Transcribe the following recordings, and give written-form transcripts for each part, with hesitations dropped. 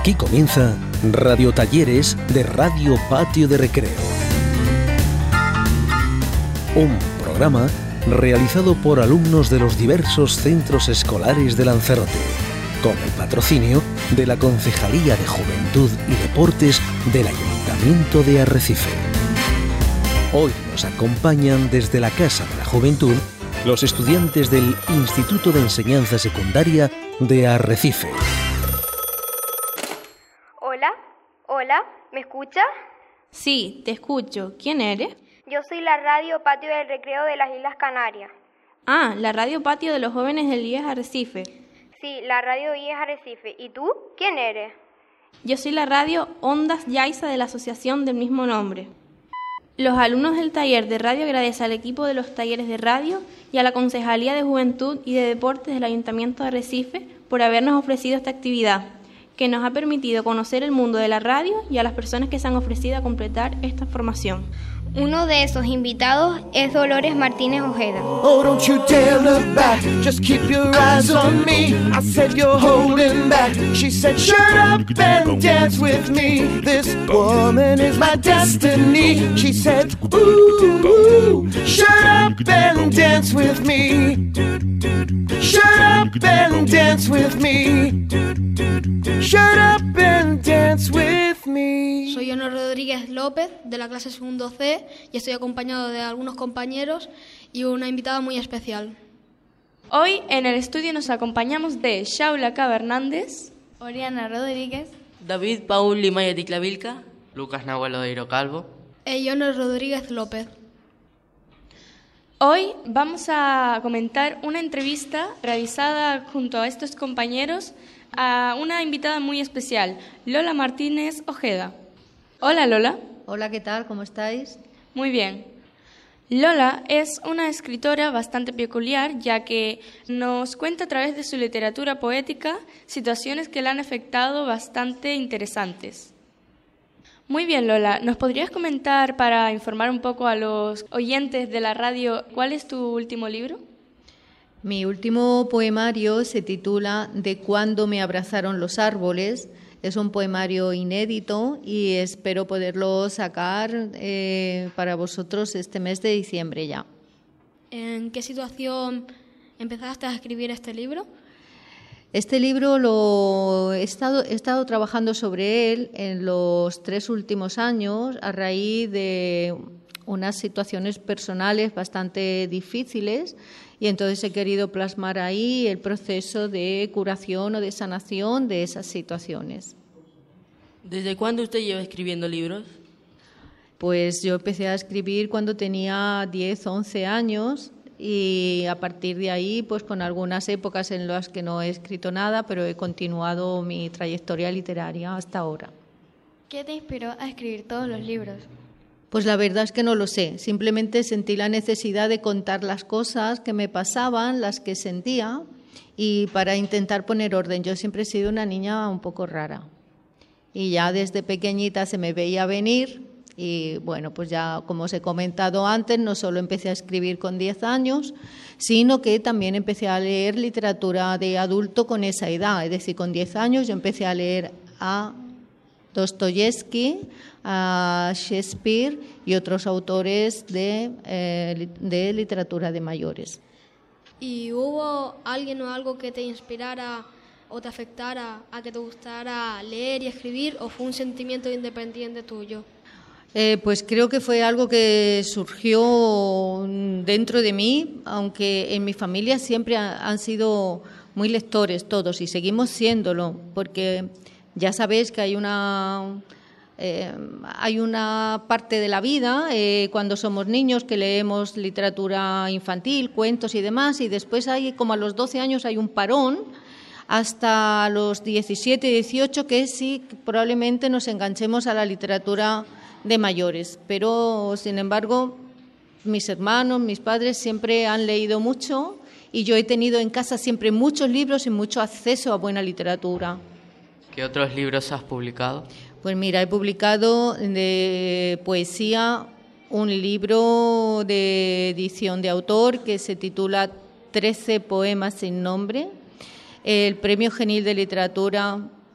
Aquí comienza Radio Talleres de Radio Patio de Recreo. Un programa realizado por alumnos de los diversos centros escolares de Lanzarote, con el patrocinio de la Concejalía de Juventud y Deportes del Ayuntamiento de Arrecife. Hoy nos acompañan desde la Casa de la Juventud los estudiantes del Instituto de Enseñanza Secundaria de Arrecife. Hola, ¿me escuchas? Sí, te escucho. ¿Quién eres? Yo soy la Radio Patio del Recreo de las Islas Canarias. Ah, la Radio Patio de los Jóvenes del IES Arrecife. Sí, la Radio IES Arrecife. ¿Y tú? ¿Quién eres? Yo soy la Radio Ondas Yaiza de la asociación del mismo nombre. Los alumnos del taller de radio agradecen al equipo de los talleres de radio y a la Concejalía de Juventud y de Deportes del Ayuntamiento de Arrecife por habernos ofrecido esta actividad, que nos ha permitido conocer el mundo de la radio y a las personas que se han ofrecido a completar esta formación. Uno de esos invitados es Dolores Martínez Ojeda. Oh, don't you dare look back, just keep your eyes on me. I said you're holding back. She said shut up and dance with me. This woman is my destiny. She said ooh, shut up and dance with me. Shut up and dance with me. Shut up and dance with me. Soy Ono Rodríguez López, de la clase segundo C, y estoy acompañado de algunos compañeros y una invitada muy especial. Hoy en el estudio nos acompañamos de Shaula Cava Hernández, Oriana Rodríguez, David Paul Limaya de Clavilca, Lucas Nahuel Odeiro Calvo y Ono Rodríguez López. Hoy vamos a comentar una entrevista realizada junto a estos compañeros a una invitada muy especial, Lola Martínez Ojeda. Hola, Lola. Hola, ¿qué tal? ¿Cómo estáis? Muy bien. Lola es una escritora bastante peculiar, ya que nos cuenta a través de su literatura poética situaciones que la han afectado bastante interesantes. Muy bien, Lola, ¿nos podrías comentar, para informar un poco a los oyentes de la radio, cuál es tu último libro? Mi último poemario se titula De cuando me abrazaron los árboles. Es un poemario inédito y espero poderlo sacar para vosotros este mes de diciembre ya. ¿En qué situación empezaste a escribir este libro? Este libro he estado trabajando sobre él en los 3 últimos años a raíz de unas situaciones personales bastante difíciles, y entonces he querido plasmar ahí el proceso de curación o de sanación de esas situaciones. ¿Desde cuándo usted lleva escribiendo libros? Pues yo empecé a escribir cuando tenía 10 o 11 años y a partir de ahí, pues con algunas épocas en las que no he escrito nada, pero he continuado mi trayectoria literaria hasta ahora. ¿Qué te inspiró a escribir todos los libros? Pues la verdad es que no lo sé, simplemente sentí la necesidad de contar las cosas que me pasaban, las que sentía, y para intentar poner orden. Yo siempre he sido una niña un poco rara y ya desde pequeñita se me veía venir y bueno, pues ya como os he comentado antes, no solo empecé a escribir con 10 años, sino que también empecé a leer literatura de adulto con esa edad, es decir, con 10 años yo empecé a leer a Dostoyevsky, a Shakespeare y otros autores de literatura de mayores. ¿Y hubo alguien o algo que te inspirara o te afectara a que te gustara leer y escribir, o fue un sentimiento independiente tuyo? Pues creo que fue algo que surgió dentro de mí, aunque en mi familia siempre han sido muy lectores todos y seguimos siéndolo, porque ya sabéis que hay una parte de la vida cuando somos niños que leemos literatura infantil, cuentos y demás, y después hay como a los 12 años hay un parón hasta los 17, 18 que sí probablemente nos enganchemos a la literatura de mayores, pero sin embargo mis hermanos, mis padres siempre han leído mucho y yo he tenido en casa siempre muchos libros y mucho acceso a buena literatura. ¿Qué otros libros has publicado? Pues mira, he publicado de poesía un libro de edición de autor que se titula 13 poemas sin nombre. El Premio Genil de Literatura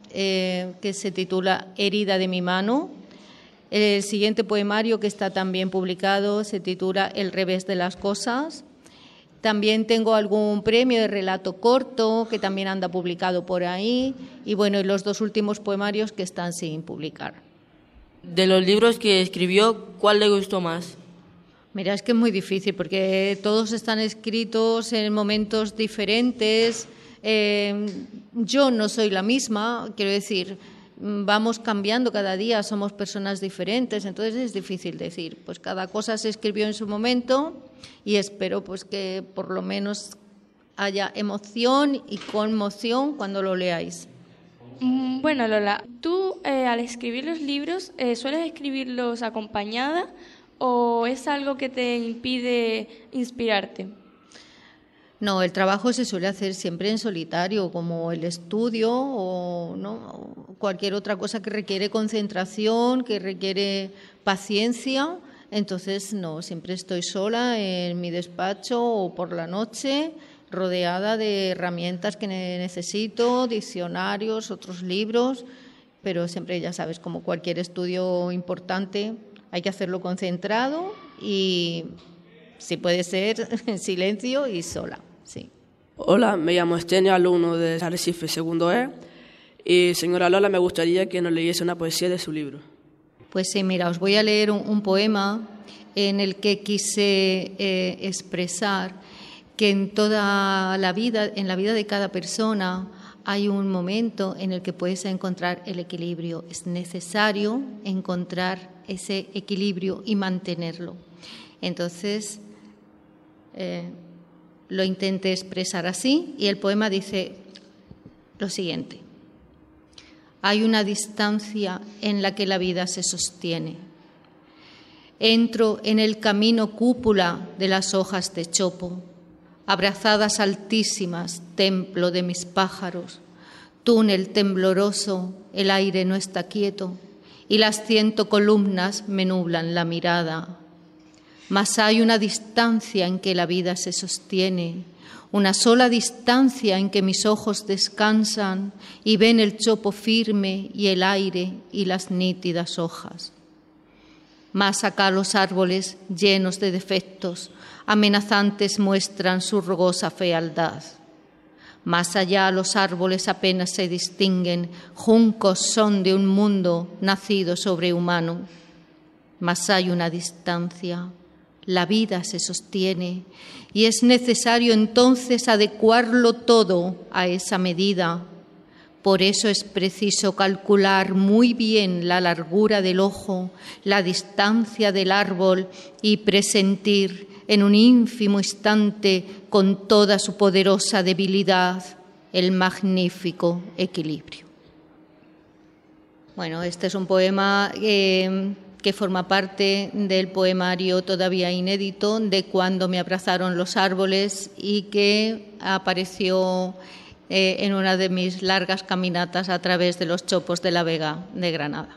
que se titula Herida de mi mano. El siguiente poemario, que está también publicado, se titula El revés de las cosas. También tengo algún premio de relato corto que también anda publicado por ahí. Y bueno, y los 2 últimos poemarios que están sin publicar. De los libros que escribió, ¿cuál le gustó más? Mira, es que es muy difícil porque todos están escritos en momentos diferentes. Yo no soy la misma, quiero decir, vamos cambiando cada día, somos personas diferentes, entonces es difícil decir. Pues cada cosa se escribió en su momento y espero pues que por lo menos haya emoción y conmoción cuando lo leáis. Bueno, Lola, tú al escribir los libros, ¿sueles escribirlos acompañada o es algo que te impide inspirarte? No, el trabajo se suele hacer siempre en solitario, como el estudio o cualquier otra cosa que requiere concentración, que requiere paciencia. Entonces, no, siempre estoy sola en mi despacho o por la noche, rodeada de herramientas que necesito, diccionarios, otros libros, pero siempre, ya sabes, como cualquier estudio importante, hay que hacerlo concentrado y, si puede ser, en silencio y sola. Sí. Hola, me llamo Estenio, alumno de Arrecife segundo E. Y señora Lola, me gustaría que nos leyese una poesía de su libro. Pues sí, mira, os voy a leer un poema en el que quise expresar que en toda la vida, en la vida de cada persona, hay un momento en el que puedes encontrar el equilibrio. Es necesario encontrar ese equilibrio y mantenerlo. Entonces, lo intenté expresar así y el poema dice lo siguiente. Hay una distancia en la que la vida se sostiene. Entro en el camino cúpula de las hojas de chopo, abrazadas altísimas, templo de mis pájaros, túnel tembloroso, el aire no está quieto y las 100 columnas me nublan la mirada. Mas hay una distancia en que la vida se sostiene, una sola distancia en que mis ojos descansan y ven el chopo firme y el aire y las nítidas hojas. Más acá los árboles, llenos de defectos, amenazantes muestran su rugosa fealdad. Más allá los árboles apenas se distinguen, juncos son de un mundo nacido sobrehumano. Mas hay una distancia. La vida se sostiene y es necesario entonces adecuarlo todo a esa medida. Por eso es preciso calcular muy bien la largura del ojo, la distancia del árbol y presentir en un ínfimo instante con toda su poderosa debilidad el magnífico equilibrio. Bueno, este es un poema que forma parte del poemario todavía inédito de Cuando me abrazaron los árboles y que apareció en una de mis largas caminatas a través de los chopos de la Vega de Granada.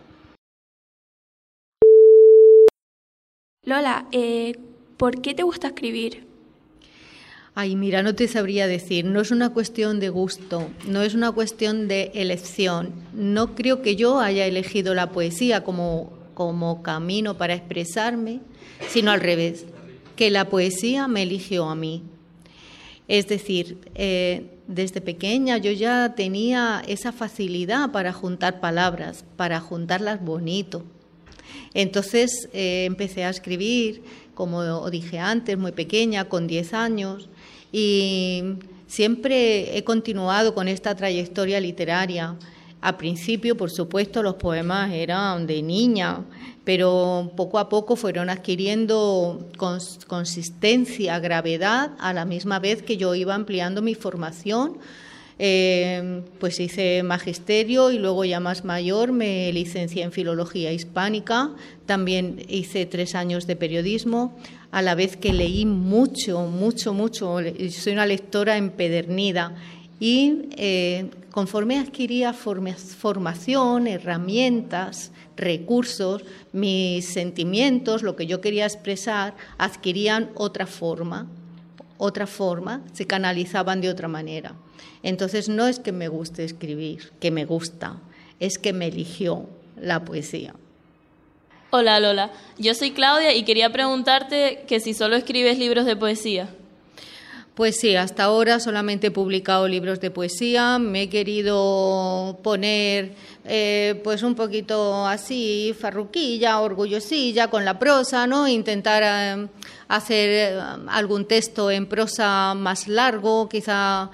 Lola, ¿por qué te gusta escribir? Ay, mira, no te sabría decir, no es una cuestión de gusto, no es una cuestión de elección. No creo que yo haya elegido la poesía como camino para expresarme, sino al revés, que la poesía me eligió a mí. Es decir, desde pequeña yo ya tenía esa facilidad para juntar palabras, para juntarlas bonito. Entonces empecé a escribir, como dije antes, muy pequeña, con 10 años, y siempre he continuado con esta trayectoria literaria. Al principio, por supuesto, los poemas eran de niña, pero poco a poco fueron adquiriendo consistencia, gravedad, a la misma vez que yo iba ampliando mi formación. Pues hice magisterio y luego ya más mayor me licencié en Filología Hispánica. También hice 3 años de periodismo, a la vez que leí mucho. Soy una lectora empedernida. Y conforme adquiría formación, herramientas, recursos, mis sentimientos, lo que yo quería expresar, adquirían otra forma, se canalizaban de otra manera. Entonces no es que me guste escribir, que me gusta, es que me eligió la poesía. Hola Lola, yo soy Claudia y quería preguntarte que si solo escribes libros de poesía. Pues sí, hasta ahora solamente he publicado libros de poesía, me he querido poner pues un poquito así, farruquilla, orgullosilla con la prosa, ¿no? Intentar hacer algún texto en prosa más largo, quizá,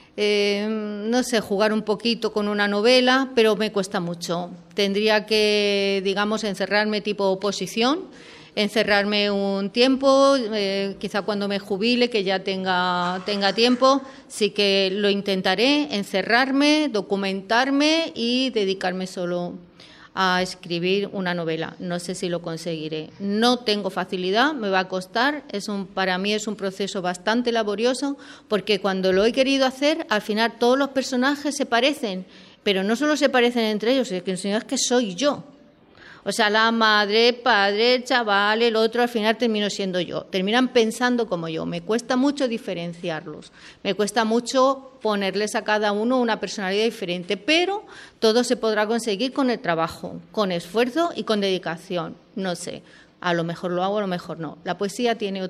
no sé, jugar un poquito con una novela, pero me cuesta mucho. Tendría que, digamos, encerrarme tipo oposición, encerrarme un tiempo, quizá cuando me jubile, que ya tenga tiempo, sí que lo intentaré, encerrarme, documentarme y dedicarme solo a escribir una novela. No sé si lo conseguiré. No tengo facilidad, me va a costar, para mí es un proceso bastante laborioso, porque cuando lo he querido hacer, al final todos los personajes se parecen, pero no solo se parecen entre ellos, sino es que soy yo. O sea, la madre, padre, el chaval, el otro, al final termino siendo yo. Terminan pensando como yo. Me cuesta mucho diferenciarlos. Me cuesta mucho ponerles a cada uno una personalidad diferente. Pero todo se podrá conseguir con el trabajo, con esfuerzo y con dedicación. No sé, a lo mejor lo hago, a lo mejor no. La poesía tiene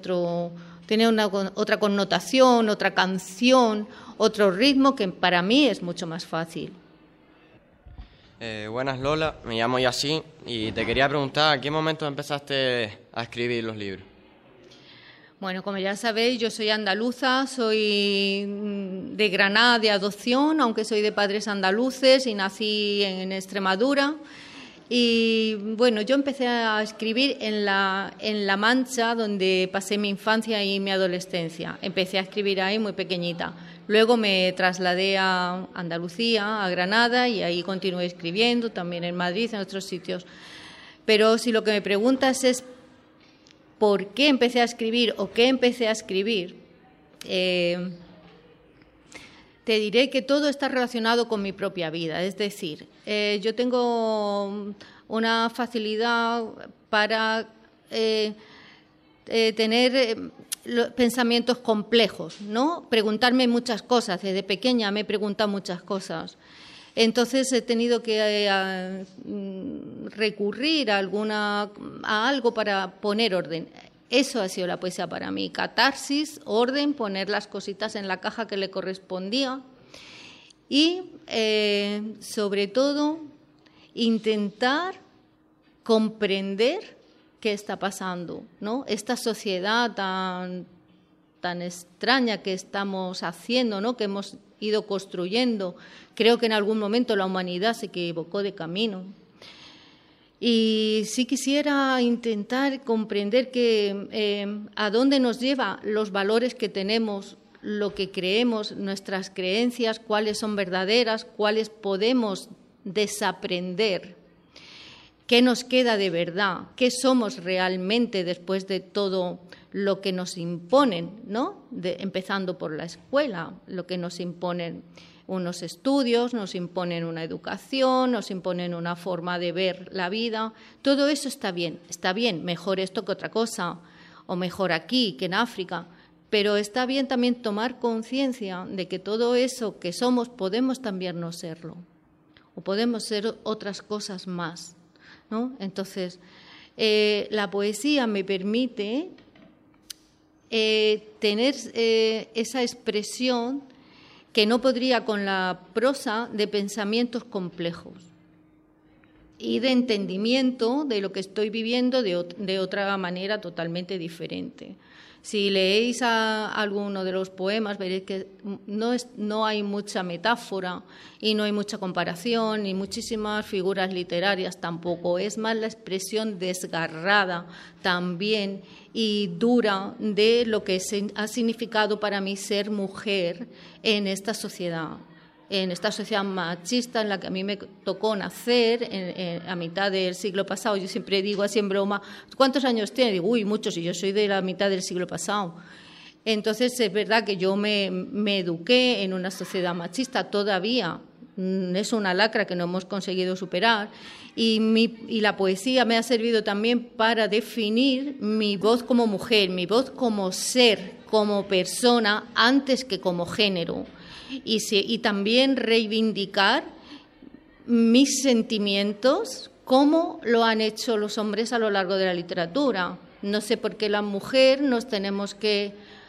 otra connotación, otra canción, otro ritmo que para mí es mucho más fácil. Buenas Lola, me llamo Yassin y te quería preguntar, ¿a qué momento empezaste a escribir los libros? Bueno, como ya sabéis, yo soy andaluza, soy de Granada de adopción, aunque soy de padres andaluces y nací en Extremadura. Y bueno, yo empecé a escribir en La Mancha, donde pasé mi infancia y mi adolescencia. Empecé a escribir ahí muy pequeñita. Luego me trasladé a Andalucía, a Granada, y ahí continué escribiendo, también en Madrid, en otros sitios. Pero si lo que me preguntas es por qué empecé a escribir o qué empecé a escribir, te diré que todo está relacionado con mi propia vida. Es decir, yo tengo una facilidad para tener pensamientos complejos, ¿no? Preguntarme muchas cosas. Desde pequeña me he preguntado muchas cosas. Entonces he tenido que recurrir a algo para poner orden. Eso ha sido la poesía para mí, catarsis, orden, poner las cositas en la caja que le correspondía y, sobre todo, intentar comprender qué está pasando, ¿no? Esta sociedad tan extraña que estamos haciendo, ¿no? Que hemos ido construyendo. Creo que en algún momento la humanidad se equivocó de camino. Y sí quisiera intentar comprender a dónde nos lleva los valores que tenemos, lo que creemos, nuestras creencias, cuáles son verdaderas, cuáles podemos desaprender, qué nos queda de verdad, qué somos realmente después de todo lo que nos imponen, ¿no? Empezando por la escuela, lo que nos imponen unos estudios, nos imponen una educación, nos imponen una forma de ver la vida. Todo eso está bien, mejor esto que otra cosa, o mejor aquí que en África, pero está bien también tomar conciencia de que todo eso que somos podemos también no serlo, o podemos ser otras cosas más, ¿no? Entonces, la poesía me permite tener esa expresión que no podría con la prosa, de pensamientos complejos y de entendimiento de lo que estoy viviendo de otra manera totalmente diferente. Si leéis alguno de los poemas, veréis que no hay mucha metáfora y no hay mucha comparación, ni muchísimas figuras literarias tampoco. Es más la expresión desgarrada también y dura de lo que ha significado para mí ser mujer en esta sociedad machista en la que a mí me tocó nacer a mitad del siglo pasado. Yo siempre digo así en broma, ¿cuántos años tiene? Digo, uy, muchos, y yo soy de la mitad del siglo pasado. Entonces es verdad que yo me eduqué en una sociedad machista, todavía es una lacra que no hemos conseguido superar. Y la poesía me ha servido también para definir mi voz como mujer, mi voz como ser, como persona, antes que como género. Y también reivindicar mis sentimientos como lo han hecho los hombres a lo largo de la literatura. No sé por qué la mujer nos tenemos que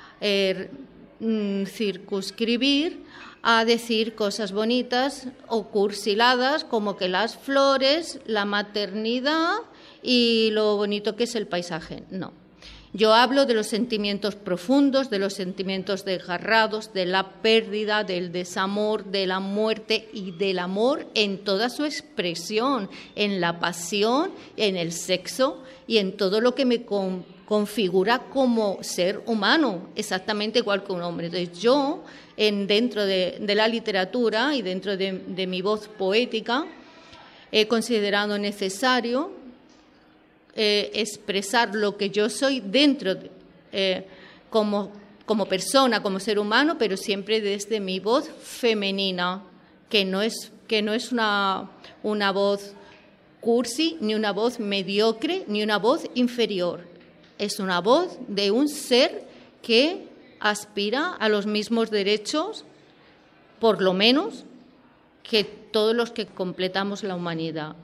circunscribir a decir cosas bonitas o cursiladas como que las flores, la maternidad y lo bonito que es el paisaje. No. Yo hablo de los sentimientos profundos, de los sentimientos desgarrados, de la pérdida, del desamor, de la muerte y del amor en toda su expresión, en la pasión, en el sexo y en todo lo que me configura como ser humano, exactamente igual que un hombre. Entonces yo, dentro de la literatura y dentro de mi voz poética, he considerado necesario expresar lo que yo soy dentro como persona, como ser humano, pero siempre desde mi voz femenina, que no es una voz cursi, ni una voz mediocre, ni una voz inferior. Es una voz de un ser que aspira a los mismos derechos, por lo menos, que todos los que completamos la humanidad.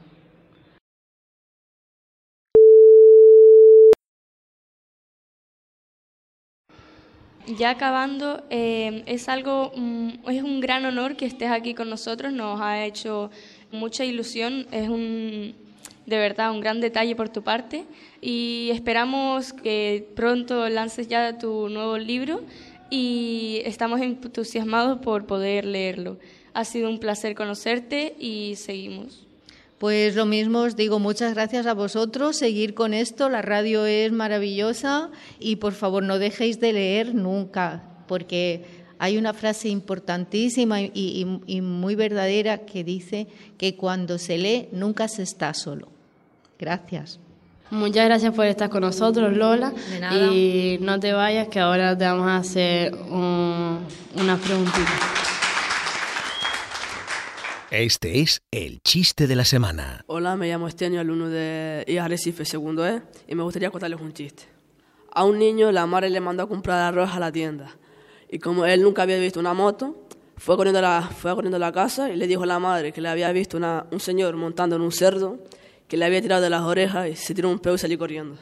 Ya acabando, es un gran honor que estés aquí con nosotros, nos ha hecho mucha ilusión, es de verdad un gran detalle por tu parte y esperamos que pronto lances ya tu nuevo libro y estamos entusiasmados por poder leerlo. Ha sido un placer conocerte y seguimos. Pues lo mismo os digo, muchas gracias a vosotros, seguir con esto, la radio es maravillosa y por favor no dejéis de leer nunca, porque hay una frase importantísima y muy verdadera que dice que cuando se lee nunca se está solo. Gracias. Muchas gracias por estar con nosotros, Lola. De nada. Y no te vayas, que ahora te vamos a hacer unas preguntitas. Este es el chiste de la semana. Hola, me llamo Estenio, alumno de IAS Arrecife, segundo E, y me gustaría contarles un chiste. A un niño la madre le mandó a comprar arroz a la tienda, y como él nunca había visto una moto, fue corriendo a la casa y le dijo a la madre que le había visto un señor montando en un cerdo, que le había tirado de las orejas y se tiró un peo y salió corriendo.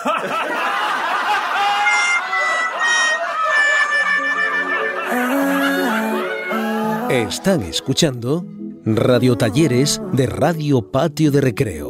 Están escuchando Radiotalleres de Radio Patio de Recreo,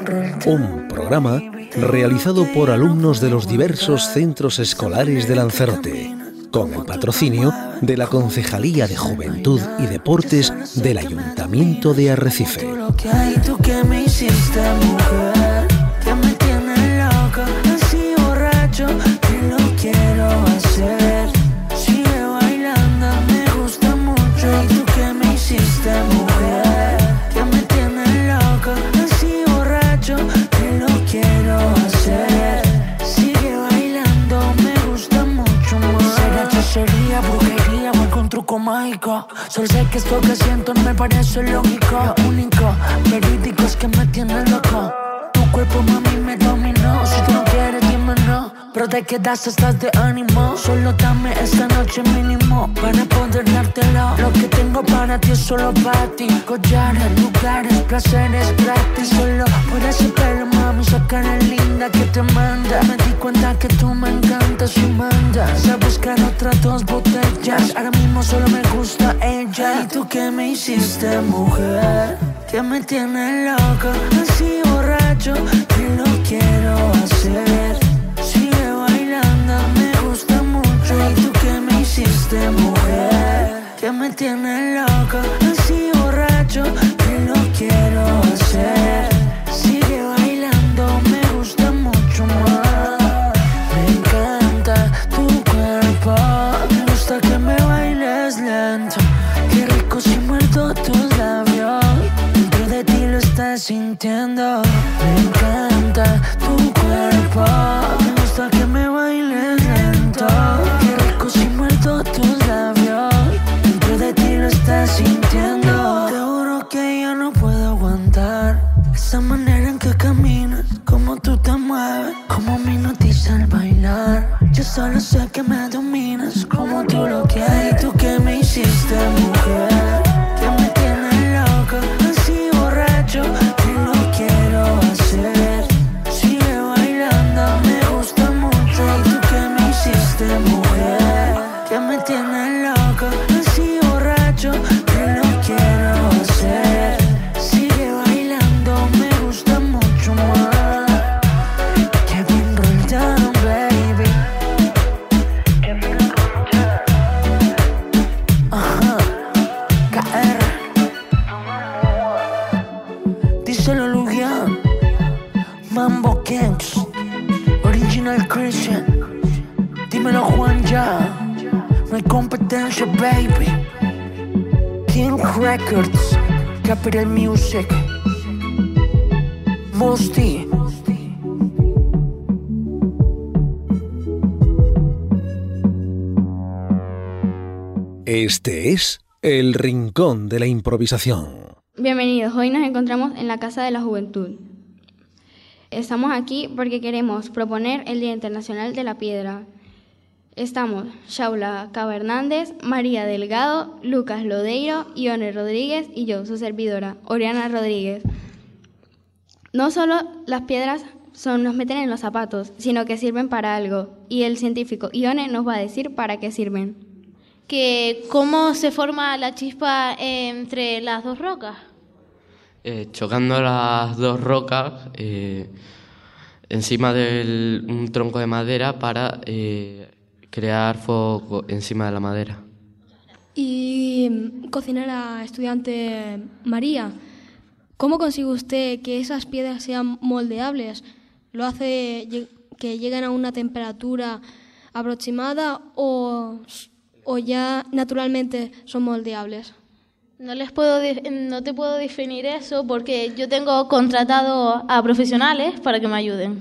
un programa realizado por alumnos de los diversos centros escolares de Lanzarote, con el patrocinio de la Concejalía de Juventud y Deportes del Ayuntamiento de Arrecife. Tú que me hiciste mujer, que me tienes loca, así borracho, que lo quiero hacer. Sigue bailando, me gusta mucho. Y tú que me hiciste mujer, que me tienes loca, así borracho, que lo quiero hacer. Sigue bailando, me gusta mucho más. Será hechicería, brujería o algún truco mágico. Solo sé que esto que siento no me parece lógico. Lo único verídico es que me tienes loco. Tu cuerpo, mami, me dominó. Si tú no quieres, dime no. Pero te quedas, estás de ánimo. Solo dame esta noche mínimo para poder dártelo. Lo que tengo para ti es solo para ti. Collares, lugares, placeres gratis. Solo por ese pelo, mami, esa cara linda que te manda. Me di cuenta que tú me encantas y mandas a buscar otras 2 botellas. Ahora mismo solo me gusta ella. Y tú que me hiciste mujer, que me tienes loca, así borracho, que lo quiero hacer. Sigue bailando, me gusta mucho. Y tú que me hiciste mujer, que me tienes loca, así borracho, que lo quiero hacer. Sigue bailando, me gusta mucho más. Me encanta tu cuerpo, me gusta que me bailes lento. Qué rico si muerdo tus labios, dentro de ti lo estás sintiendo. Me encanta tu cuerpo, me gusta que me bailes lento. Qué rico si muerdo tus labios, dentro de ti lo estás sintiendo. competencia, baby. King Records, Capital Music, Mosty. Este es El Rincón de la Improvisación. Bienvenidos, hoy nos encontramos en la Casa de la Juventud. Estamos aquí porque queremos proponer el Día Internacional de la Piedra. Estamos Shaula Cava Hernández, María Delgado, Lucas Lodeiro, Ione Rodríguez y yo, su servidora, Oriana Rodríguez. No solo las piedras nos meten en los zapatos, sino que sirven para algo. Y el científico Ione nos va a decir para qué sirven. ¿Cómo se forma la chispa entre las dos rocas? Chocando las dos rocas encima de un tronco de madera para crear fuego encima de la madera. Y cocinera estudiante María, ¿cómo consigue usted que esas piedras sean moldeables? ¿Lo hace que lleguen a una temperatura aproximada o ya naturalmente son moldeables? No te puedo definir eso porque yo tengo contratado a profesionales para que me ayuden.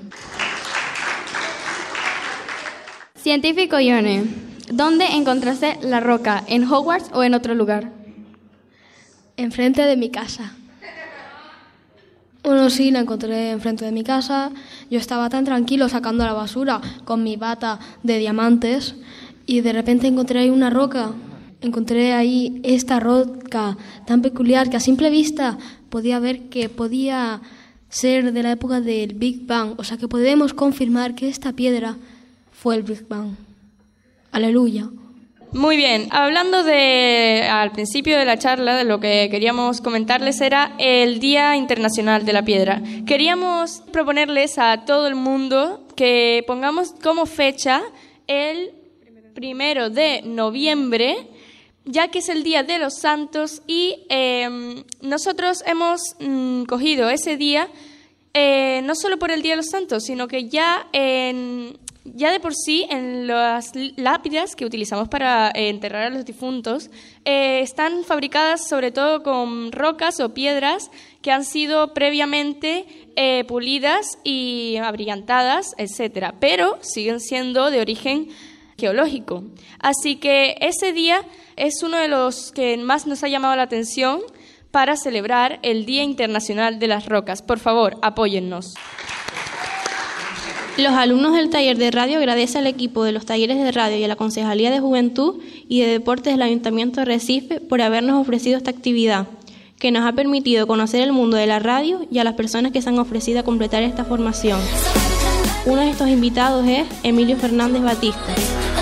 Científico Ione, ¿dónde encontraste la roca? ¿En Hogwarts o en otro lugar? Enfrente de mi casa. Bueno, sí, la encontré enfrente de mi casa. Yo estaba tan tranquilo sacando la basura con mi bata de diamantes y de repente encontré ahí una roca. Encontré ahí esta roca tan peculiar que a simple vista podía ver que podía ser de la época del Big Bang. O sea que podemos confirmar que esta piedra fue el Big Bang. Aleluya. Muy bien, hablando al principio de la charla, de lo que queríamos comentarles era el Día Internacional de la Piedra. Queríamos proponerles a todo el mundo que pongamos como fecha el 1 de noviembre, ya que es el Día de los Santos y nosotros hemos cogido ese día no solo por el Día de los Santos, sino que ya de por sí en las lápidas que utilizamos para enterrar a los difuntos están fabricadas sobre todo con rocas o piedras que han sido previamente pulidas y abrillantadas, etcétera, pero siguen siendo de origen geológico. Así que ese día es uno de los que más nos ha llamado la atención para celebrar el Día Internacional de las Rocas. Por favor, apóyennos. Los alumnos del taller de radio agradecen al equipo de los talleres de radio y a la Concejalía de Juventud y de Deportes del Ayuntamiento de Recife por habernos ofrecido esta actividad, que nos ha permitido conocer el mundo de la radio y a las personas que se han ofrecido a completar esta formación. Uno de estos invitados es Emilio Fernández Batista.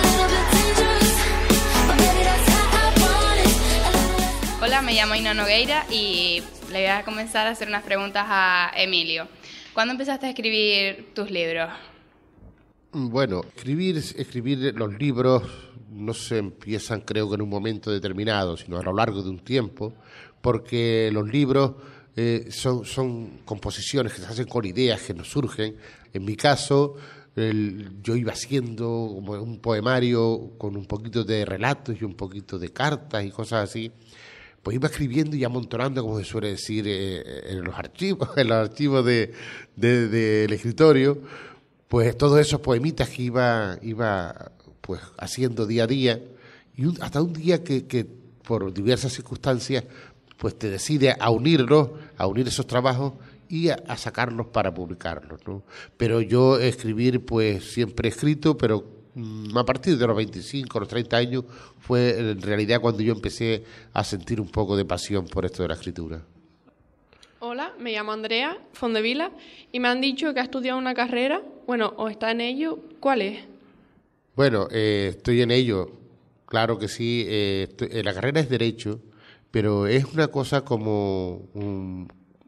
Hola, me llamo Ina Nogueira y le voy a comenzar a hacer unas preguntas a Emilio. ¿Cuándo empezaste a escribir tus libros? Bueno, escribir los libros no se empiezan creo que en un momento determinado, sino a lo largo de un tiempo, porque los libros son composiciones que se hacen con ideas que nos surgen. En mi caso, yo iba haciendo como un poemario con un poquito de relatos y un poquito de cartas y cosas así. Pues iba escribiendo y amontonando, como se suele decir, en los archivos del escritorio, pues todos esos poemitas que iba pues haciendo día a día, y hasta un día que por diversas circunstancias pues te decides a unir esos trabajos y a sacarlos para publicarlos, ¿no? Pero yo escribir pues siempre he escrito, pero a partir de los 25, los 30 años fue en realidad cuando yo empecé a sentir un poco de pasión por esto de la escritura. Hola, me llamo Andrea Fondevila y me han dicho que ha estudiado una carrera, bueno, o está en ello. ¿Cuál es? Bueno, estoy en ello, claro que sí. La carrera es Derecho, pero es una cosa como un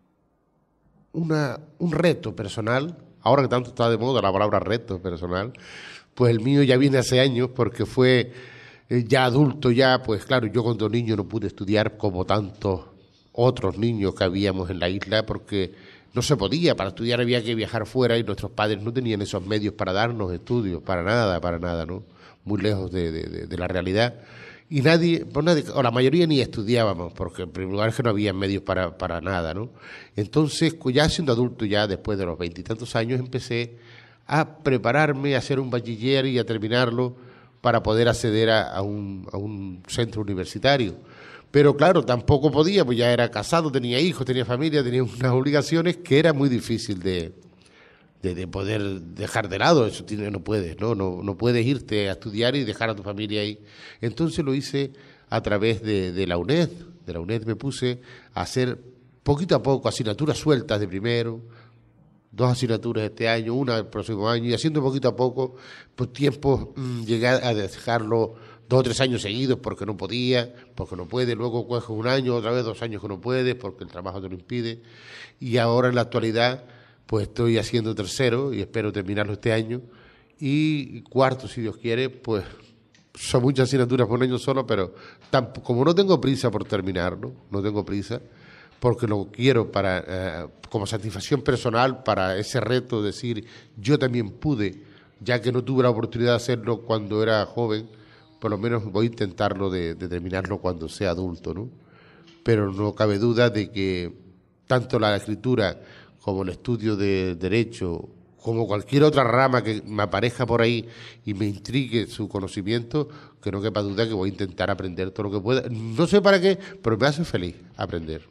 reto personal. Ahora que tanto está de moda la palabra reto personal, pues el mío ya viene hace años porque fue ya adulto, pues claro, yo cuando niño no pude estudiar como tantos otros niños que habíamos en la isla porque no se podía, para estudiar había que viajar fuera y nuestros padres no tenían esos medios para darnos estudios, para nada, ¿no? muy lejos de la realidad. Y nadie, o la mayoría ni estudiábamos, porque en primer lugar es que no había medios para nada, ¿no? Entonces, ya siendo adulto, ya después de los 20 y tantos años, empecé a prepararme, a hacer un bachiller y a terminarlo para poder acceder a un centro universitario. Pero claro, tampoco podía, pues ya era casado, tenía hijos, tenía familia, tenía unas obligaciones que era muy difícil de poder dejar de lado. Eso no puedes, no puedes irte a estudiar y dejar a tu familia ahí. Entonces lo hice a través de la UNED. De la UNED me puse a hacer poquito a poco asignaturas sueltas de primero, 2 asignaturas este año, una el próximo año, y haciendo poquito a poco, pues tiempo llegué a dejarlo 2 o 3 años seguidos porque no podía, porque no puede, luego coges un año, otra vez 2 años que no puedes porque el trabajo te lo impide, y ahora en la actualidad pues estoy haciendo tercero y espero terminarlo este año, y cuarto si Dios quiere. Pues son muchas asignaturas por un año solo, pero como no tengo prisa por terminarlo, no tengo prisa, porque lo quiero para como satisfacción personal, para ese reto de decir, yo también pude, ya que no tuve la oportunidad de hacerlo cuando era joven, por lo menos voy a intentarlo de terminarlo cuando sea adulto, ¿no? Pero no cabe duda de que tanto la escritura como el estudio de Derecho, como cualquier otra rama que me aparezca por ahí y me intrigue su conocimiento, que no quepa duda que voy a intentar aprender todo lo que pueda. No sé para qué, pero me hace feliz aprender.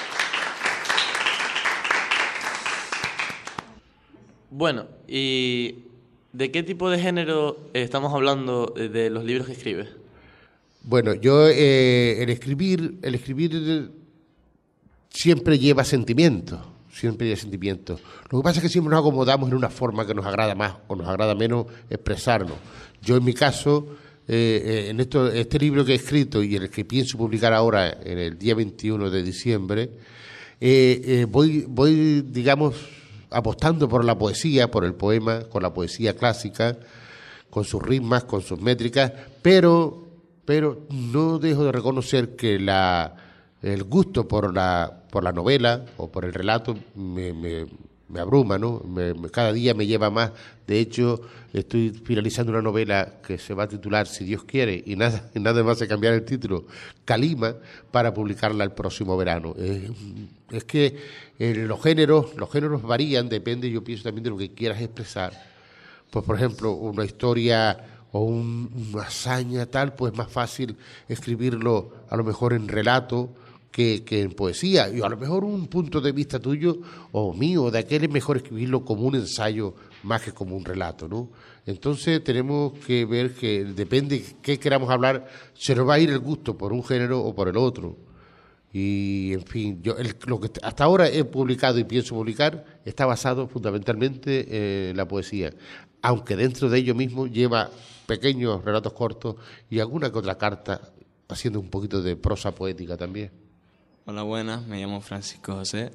Bueno, ¿y de qué tipo de género estamos hablando de los libros que escribes? Bueno, yo el escribir siempre lleva sentimientos, Lo que pasa es que siempre nos acomodamos en una forma que nos agrada más o nos agrada menos expresarnos. Yo en mi caso, en este libro que he escrito y el que pienso publicar ahora en el día 21 de diciembre, voy, digamos, apostando por la poesía, por el poema, con la poesía clásica, con sus ritmas, con sus métricas, pero no dejo de reconocer que el gusto por la novela o por el relato me abruma, ¿no? Cada día me lleva más. De hecho, estoy finalizando una novela que se va a titular, si Dios quiere, y nada más de cambiar el título, Calima, para publicarla el próximo verano. Es que los géneros varían, depende, yo pienso también de lo que quieras expresar. Pues, por ejemplo, una historia o una hazaña tal, pues es más fácil escribirlo a lo mejor en relato que en poesía, y a lo mejor un punto de vista tuyo o mío, de aquel, es mejor escribirlo como un ensayo más que como un relato, ¿no? Entonces tenemos que ver que depende de qué queramos hablar, se nos va a ir el gusto por un género o por el otro. Y en fin, yo lo que hasta ahora he publicado y pienso publicar está basado fundamentalmente en la poesía, aunque dentro de ello mismo lleva pequeños relatos cortos y alguna que otra carta haciendo un poquito de prosa poética también. Hola, buenas, me llamo Francisco José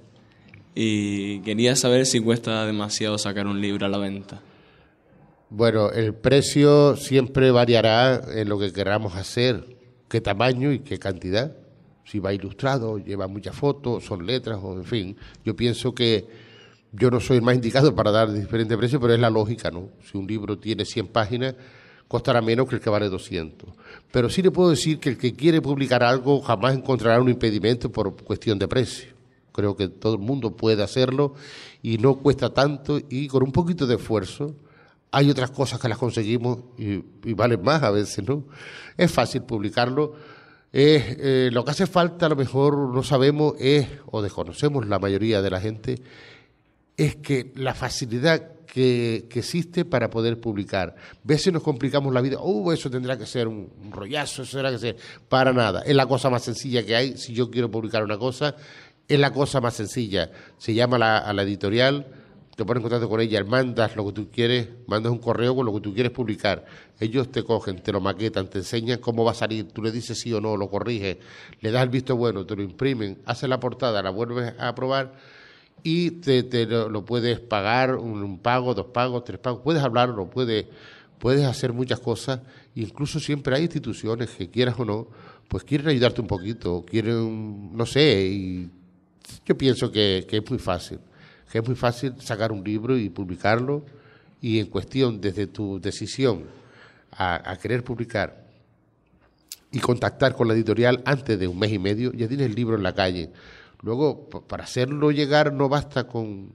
y quería saber si cuesta demasiado sacar un libro a la venta. Bueno, el precio siempre variará en lo que queramos hacer, qué tamaño y qué cantidad. Si va ilustrado, lleva muchas fotos, son letras, o en fin. Yo pienso que yo no soy el más indicado para dar diferentes precios, pero es la lógica, ¿no? Si un libro tiene 100 páginas, costará menos que el que vale 200. Pero sí le puedo decir que el que quiere publicar algo jamás encontrará un impedimento por cuestión de precio. Creo que todo el mundo puede hacerlo y no cuesta tanto, y con un poquito de esfuerzo hay otras cosas que las conseguimos y valen más a veces, ¿no? Es fácil publicarlo. Lo que hace falta, a lo mejor no sabemos, o desconocemos la mayoría de la gente, es que la facilidad que existe para poder publicar. A veces nos complicamos la vida, eso tendrá que ser un rollazo, eso tendrá que ser, para nada. Es la cosa más sencilla que hay. Si yo quiero publicar una cosa, es la cosa más sencilla. Se llama a la editorial, te pones en contacto con ella, mandas lo que tú quieres, mandas un correo con lo que tú quieres publicar. Ellos te cogen, te lo maquetan, te enseñan cómo va a salir, tú le dices sí o no, lo corriges, le das el visto bueno, te lo imprimen, haces la portada, la vuelves a aprobar y te lo puedes pagar, un pago, 2 pagos, 3 pagos, puedes hablarlo, puedes hacer muchas cosas. Incluso siempre hay instituciones que, quieras o no, pues quieren ayudarte un poquito, quieren, no sé, y yo pienso que es muy fácil, sacar un libro y publicarlo, y en cuestión, desde tu decisión a querer publicar y contactar con la editorial antes de 1 mes y medio, ya tienes el libro en la calle. Luego, para hacerlo llegar no basta con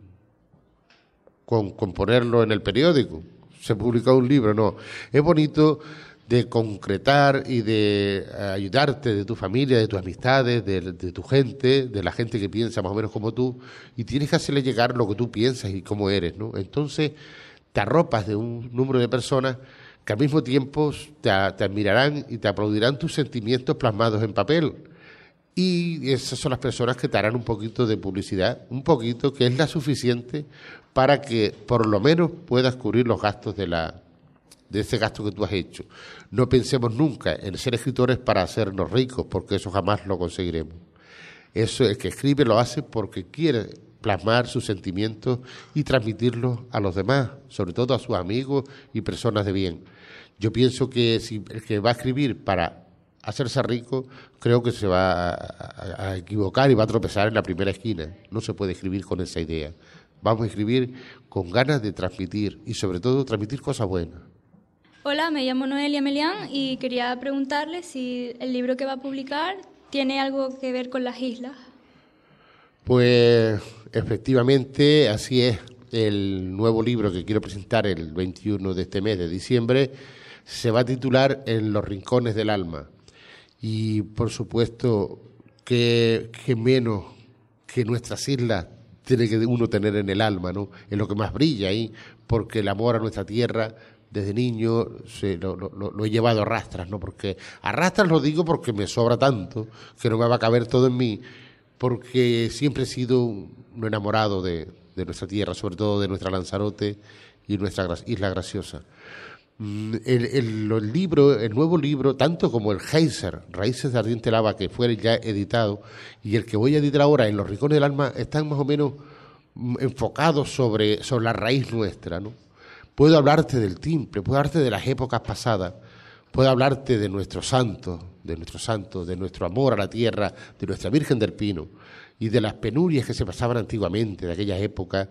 ponerlo en el periódico. Se publica un libro, no. Es bonito de concretar y de ayudarte de tu familia, de tus amistades, de tu gente, de la gente que piensa más o menos como tú, y tienes que hacerle llegar lo que tú piensas y cómo eres, ¿no? Entonces te arropas de un número de personas que al mismo tiempo te admirarán y te aplaudirán tus sentimientos plasmados en papel. Y esas son las personas que te harán un poquito de publicidad, un poquito, que es la suficiente para que por lo menos puedas cubrir los gastos de ese gasto que tú has hecho. No pensemos nunca en ser escritores para hacernos ricos, porque eso jamás lo conseguiremos. Eso, el que escribe lo hace porque quiere plasmar sus sentimientos y transmitirlos a los demás, sobre todo a sus amigos y personas de bien. Yo pienso que si el que va a escribir para hacerse rico, creo que se va a equivocar y va a tropezar en la primera esquina. No se puede escribir con esa idea. Vamos a escribir con ganas de transmitir y sobre todo transmitir cosas buenas. Hola, me llamo Noelia Melián y quería preguntarle si el libro que va a publicar tiene algo que ver con las islas. Pues efectivamente, así es. El nuevo libro que quiero presentar el 21 de este mes de diciembre se va a titular En los rincones del alma. Y por supuesto que menos que nuestras islas tiene que uno tener en el alma, ¿no? Es lo que más brilla ahí, porque el amor a nuestra tierra desde niño lo he llevado a rastras, ¿no? Porque a rastras lo digo porque me sobra tanto que no me va a caber todo en mí, porque siempre he sido un enamorado de nuestra tierra, sobre todo de nuestra Lanzarote y nuestra isla graciosa. El nuevo libro, tanto como el Geyser, Raíces de Ardiente Lava, que fue ya editado, y el que voy a editar ahora, En los rincones del alma, están más o menos enfocados sobre la raíz nuestra, ¿no? Puedo hablarte del timple, puedo hablarte de las épocas pasadas, puedo hablarte de nuestros santos, de nuestro amor a la tierra, de nuestra Virgen del Pino, y de las penurias que se pasaban antiguamente, de aquellas épocas,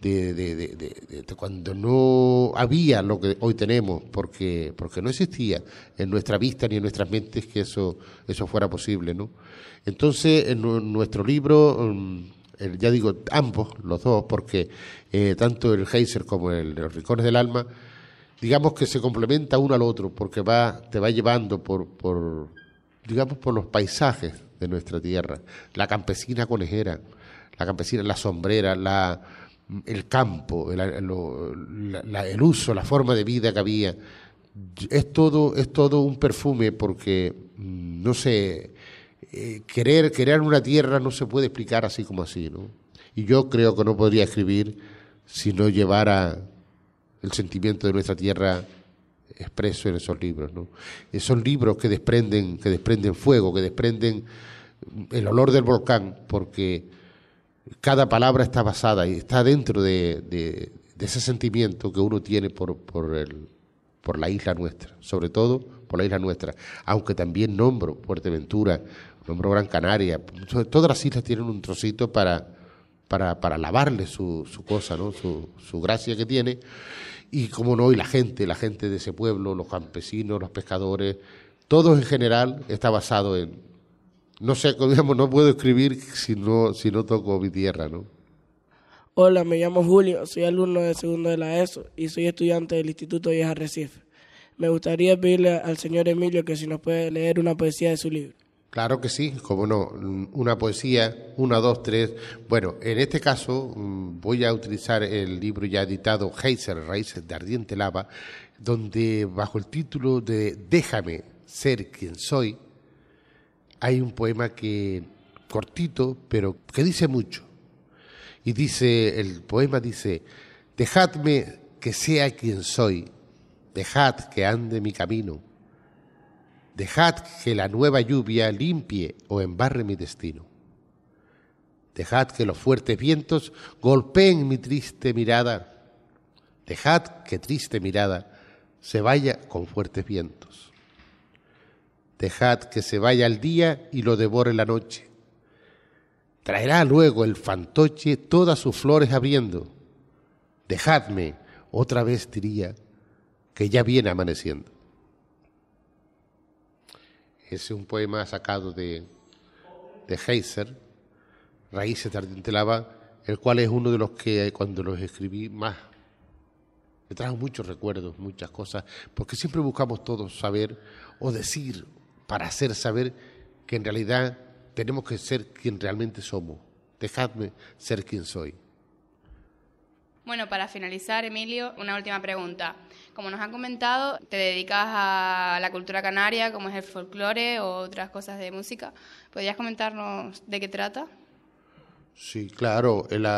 de cuando no había lo que hoy tenemos, porque no existía en nuestra vista ni en nuestras mentes que eso fuera posible, ¿no? Entonces, en nuestro libro, ya digo, ambos, los dos, porque tanto el Geyser como el de los rincones del alma, digamos que se complementa uno al otro, porque te va llevando por los paisajes de nuestra tierra, la campesina conejera, la campesina, la sombrera, el campo, el uso, la forma de vida que había. Es todo un perfume, porque no sé, querer una tierra no se puede explicar así como así, ¿no? Y yo creo que no podría escribir si no llevara el sentimiento de nuestra tierra expreso en esos libros, ¿no? Son libros que desprenden fuego, que desprenden el olor del volcán, porque cada palabra está basada y está dentro de ese sentimiento que uno tiene por la isla nuestra, sobre todo por la isla nuestra, aunque también nombro Fuerteventura, nombro Gran Canaria. Todas las islas tienen un trocito para lavarle su cosa, ¿no? Su gracia que tiene. Y como no, y la gente de ese pueblo, los campesinos, los pescadores, todo en general está basado en... No sé, digamos, no puedo escribir si no toco mi tierra, ¿no? Hola, me llamo Julio, soy alumno de segundo de la ESO y soy estudiante del Instituto Vieja Arrecife. Me gustaría pedirle al señor Emilio que si nos puede leer una poesía de su libro. Claro que sí, cómo no, una poesía, 1, 2, 3. Bueno, en este caso voy a utilizar el libro ya editado, Geyser, Raíces de Ardiente Lava, donde bajo el título de Déjame ser quien soy, hay un poema cortito, pero que dice mucho. Y el poema dice, dejadme que sea quien soy, dejad que ande mi camino, dejad que la nueva lluvia limpie o embarre mi destino. Dejad que los fuertes vientos golpeen mi triste mirada. Dejad que triste mirada se vaya con fuertes vientos. Dejad que se vaya el día y lo devore la noche. Traerá luego el fantoche todas sus flores abriendo. Dejadme, otra vez diría, que ya viene amaneciendo. Es un poema sacado de Heiser, Raíces de ardiente lava, el cual es uno de los que cuando los escribí más me trajo muchos recuerdos, muchas cosas, porque siempre buscamos todos saber o decir para hacer saber que en realidad tenemos que ser quien realmente somos. Dejadme ser quien soy. Bueno, para finalizar, Emilio, una última pregunta. Como nos han comentado, te dedicas a la cultura canaria, como es el folclore o otras cosas de música. ¿Podrías comentarnos de qué trata? Sí, claro. El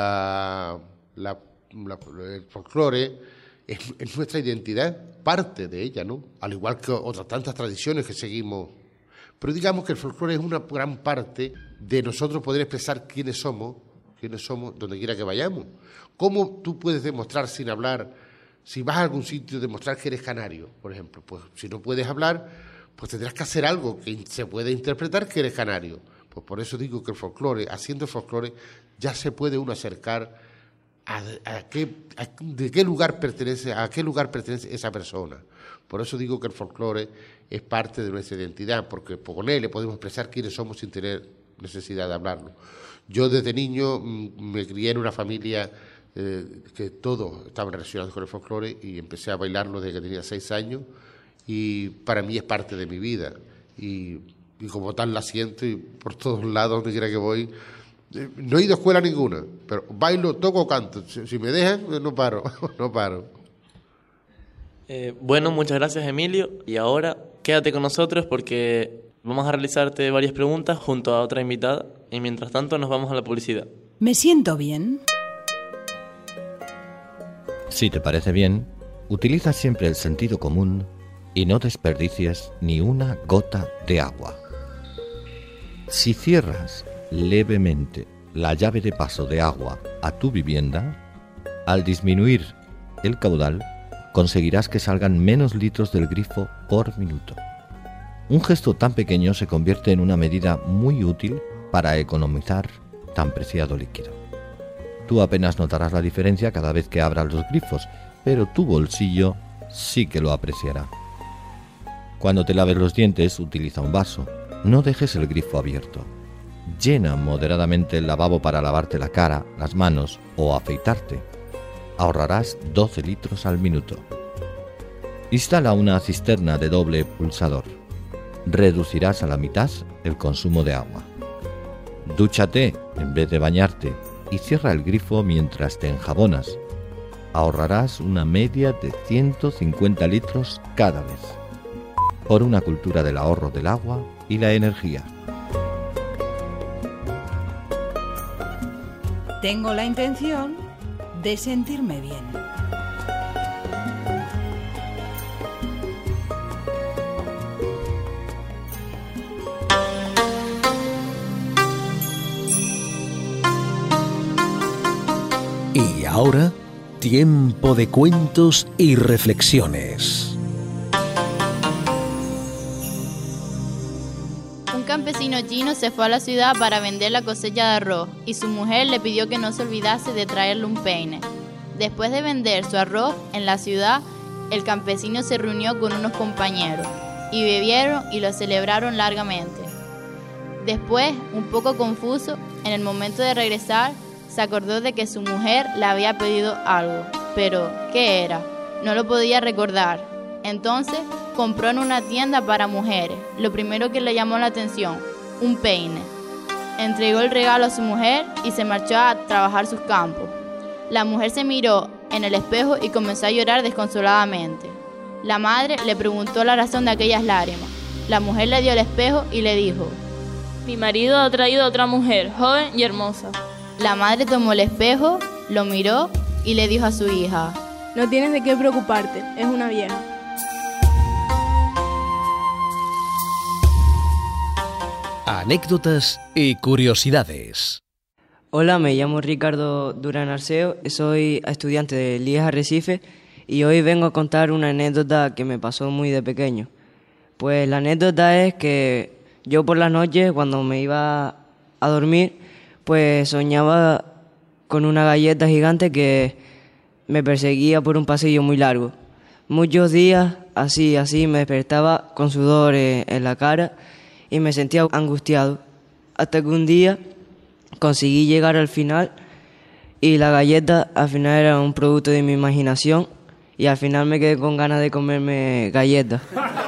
folclore es nuestra identidad, parte de ella, ¿no? Al igual que otras tantas tradiciones que seguimos. Pero digamos que el folclore es una gran parte de nosotros poder expresar quiénes somos donde quiera que vayamos. ¿Cómo tú puedes demostrar sin hablar, si vas a algún sitio, demostrar que eres canario, por ejemplo? Pues si no puedes hablar, pues tendrás que hacer algo que se pueda interpretar que eres canario. Pues por eso digo que el folclore, haciendo folclore, ya se puede uno acercar a qué lugar pertenece esa persona. Por eso digo que el folclore es parte de nuestra identidad, porque con él le podemos expresar quiénes somos sin tener necesidad de hablarlo. Yo desde niño me crié en una familia que todos estaban relacionados con el folclore y empecé a bailarlo desde que tenía 6 años y para mí es parte de mi vida y como tal la siento y por todos lados donde quiera que voy. No he ido a escuela ninguna, pero bailo, toco, canto. Si me dejan, no paro, no paro. Bueno, muchas gracias, Emilio. Y ahora quédate con nosotros porque vamos a realizarte varias preguntas junto a otra invitada y mientras tanto nos vamos a la publicidad. ¿Me siento bien? Si te parece bien, utiliza siempre el sentido común y no desperdicies ni una gota de agua. Si cierras levemente la llave de paso de agua a tu vivienda, al disminuir el caudal, conseguirás que salgan menos litros del grifo por minuto. Un gesto tan pequeño se convierte en una medida muy útil para economizar tan preciado líquido. Tú apenas notarás la diferencia cada vez que abras los grifos, pero tu bolsillo sí que lo apreciará. Cuando te laves los dientes, utiliza un vaso. No dejes el grifo abierto. Llena moderadamente el lavabo para lavarte la cara, las manos o afeitarte. Ahorrarás 12 litros al minuto. Instala una cisterna de doble pulsador. Reducirás a la mitad el consumo de agua. Dúchate en vez de bañarte y cierra el grifo mientras te enjabonas. Ahorrarás una media de 150 litros cada vez. Por una cultura del ahorro del agua y la energía. Tengo la intención de sentirme bien. Y ahora, tiempo de cuentos y reflexiones. Un campesino chino se fue a la ciudad para vender la cosecha de arroz y su mujer le pidió que no se olvidase de traerle un peine. Después de vender su arroz en la ciudad, el campesino se reunió con unos compañeros y bebieron y lo celebraron largamente. Después, un poco confuso, en el momento de regresar, se acordó de que su mujer le había pedido algo, pero ¿qué era? No lo podía recordar. Entonces, compró en una tienda para mujeres lo primero que le llamó la atención, un peine. Entregó el regalo a su mujer y se marchó a trabajar sus campos. La mujer se miró en el espejo y comenzó a llorar desconsoladamente. La madre le preguntó la razón de aquellas lágrimas. La mujer le dio el espejo y le dijo: Mi marido ha traído a otra mujer, joven y hermosa. La madre tomó el espejo, lo miró y le dijo a su hija: No tienes de qué preocuparte, es una vieja. Anécdotas y curiosidades. Hola, me llamo Ricardo Durán Arceo, soy estudiante de IES Arrecife y hoy vengo a contar una anécdota que me pasó muy de pequeño. Pues la anécdota es que yo por las noches, cuando me iba a dormir, pues soñaba con una galleta gigante que me perseguía por un pasillo muy largo. Muchos días, así, me despertaba con sudor en la cara y me sentía angustiado. Hasta que un día conseguí llegar al final y la galleta al final era un producto de mi imaginación y al final me quedé con ganas de comerme galletas.